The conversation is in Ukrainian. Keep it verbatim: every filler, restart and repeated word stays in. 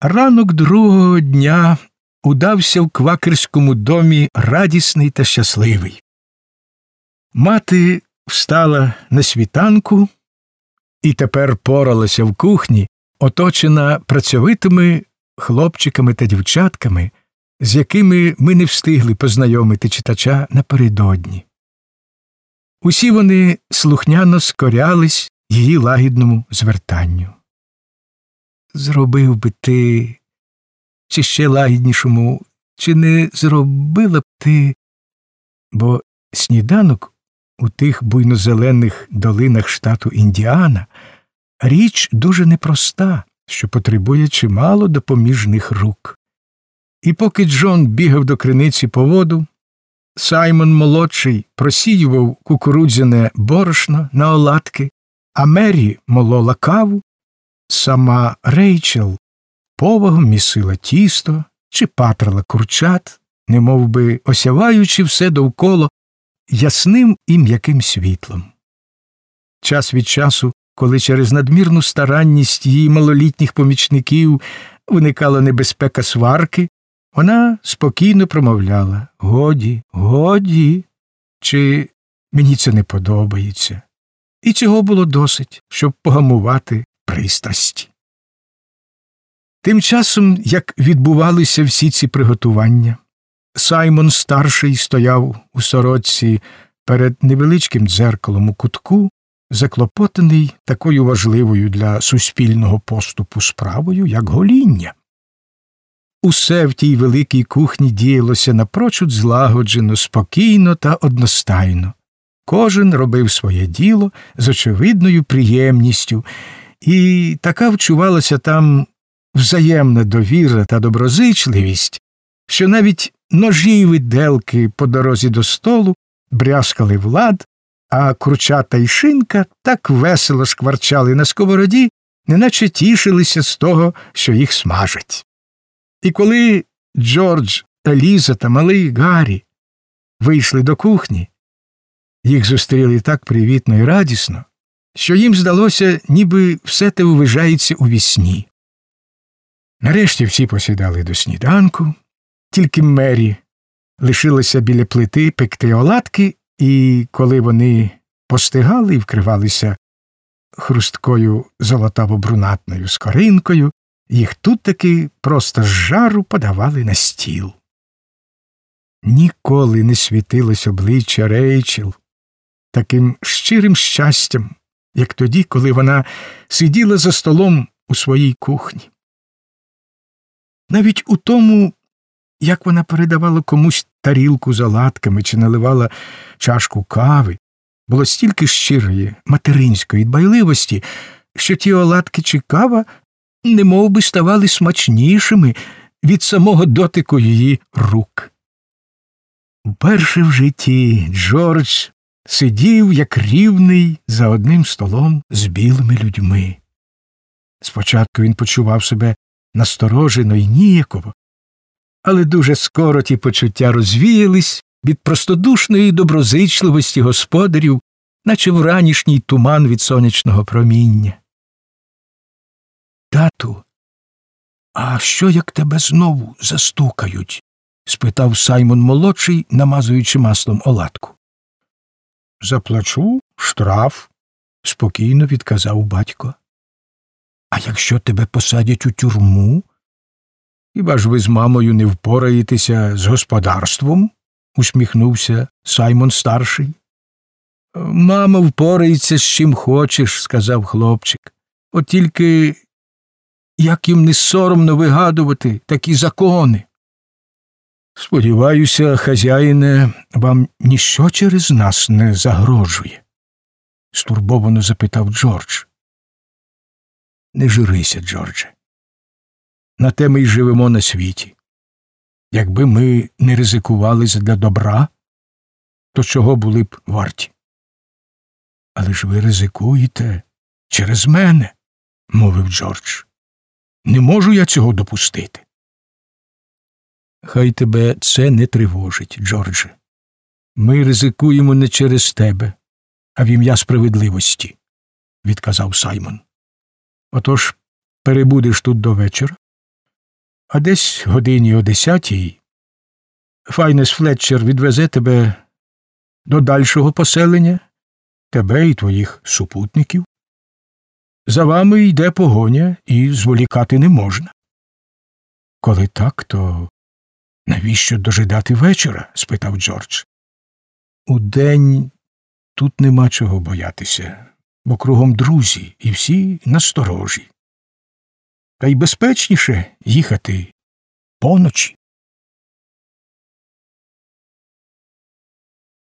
Ранок другого дня удався в квакерському домі радісний та щасливий. Мати встала на світанку і тепер поралася в кухні, оточена працьовитими хлопчиками та дівчатками, з якими ми не встигли познайомити читача напередодні. Усі вони слухняно скорялись її лагідному звертанню. «Зробив би ти, чи ще лагіднішому, чи не зробила б ти?» Бо сніданок у тих буйнозелених долинах штату Індіана – річ дуже непроста, що потребує чимало допоміжних рук. І поки Джон бігав до криниці по воду, Саймон-молодший просіював кукурудзяне борошно на оладки, а Мері молола каву, сама Рейчел повагом місила тісто чи патрила курчат, немовби осяваючи все довкола ясним і м'яким світлом. Час від часу, коли через надмірну старанність її малолітніх помічників виникала небезпека сварки, вона спокійно промовляла: «Годі, годі, чи мені це не подобається». І цього було досить, щоб погамувати пристрасті. Тим часом, як відбувалися всі ці приготування, Саймон-старший стояв у сорочці перед невеличким дзеркалом у кутку, заклопотаний такою важливою для суспільного поступу справою, як гоління. Усе в тій великій кухні діялося напрочуд злагоджено, спокійно та одностайно. Кожен робив своє діло з очевидною приємністю, і така вчувалася там взаємна довіра та доброзичливість, що навіть ножі й виделки по дорозі до столу брязкали в лад, а курчата й шинка так весело шкварчали на сковороді, неначе тішилися з того, що їх смажать. І коли Джордж, Еліза та малий Гаррі вийшли до кухні, їх зустріли так привітно і радісно, що їм здалося, ніби все те ввижається у вісні. Нарешті всі посідали до сніданку, тільки Мері лишилася біля плити пекти оладки, і коли вони постигали і вкривалися хрусткою золотаво-брунатною скоринкою, їх тут таки просто з жару подавали на стіл. Ніколи не світилось обличчя Рейчел таким щирим щастям, як тоді, коли вона сиділа за столом у своїй кухні. Навіть у тому, як вона передавала комусь тарілку з оладками чи наливала чашку кави, було стільки щирої, материнської дбайливості, що ті оладки чи кава немов би ставали смачнішими від самого дотику її рук. Вперше в житті Джордж сидів як рівний за одним столом з білими людьми. Спочатку він почував себе насторожено й ніяково, але дуже скоро ті почуття розвіялись від простодушної доброзичливості господарів, наче вранішній туман від сонячного проміння. «Тату, а що, як тебе знову застукають?» – спитав Саймон-молодший, намазуючи маслом оладку. «Заплачу штраф», – спокійно відказав батько. «А якщо тебе посадять у тюрму? Хіба ж ви з мамою не впораєтеся з господарством?» – усміхнувся Саймон-старший. «Мама впорається з чим хочеш», – сказав хлопчик. «От тільки як їм не соромно вигадувати такі закони?» «Сподіваюся, хазяїне, вам ніщо через нас не загрожує?» – стурбовано запитав Джордж. «Не журися, Джордже. На те ми й живемо на світі. Якби ми не ризикували задля добра, то чого були б варті?» «Але ж ви ризикуєте через мене», – мовив Джордж. «Не можу я цього допустити». «Хай тебе це не тривожить, Джордже. Ми ризикуємо не через тебе, а в ім'я справедливості», – відказав Саймон. «Отож, перебудеш тут до вечора, А десь годині о десятій Файнес Флетчер відвезе тебе до дальшого поселення, тебе і твоїх супутників. За вами йде погоня, і зволікати не можна. Коли так, то навіщо дожидати вечора? – спитав Джордж. Удень тут нема чого боятися, бо кругом друзі і всі насторожі. Та й безпечніше їхати поночі.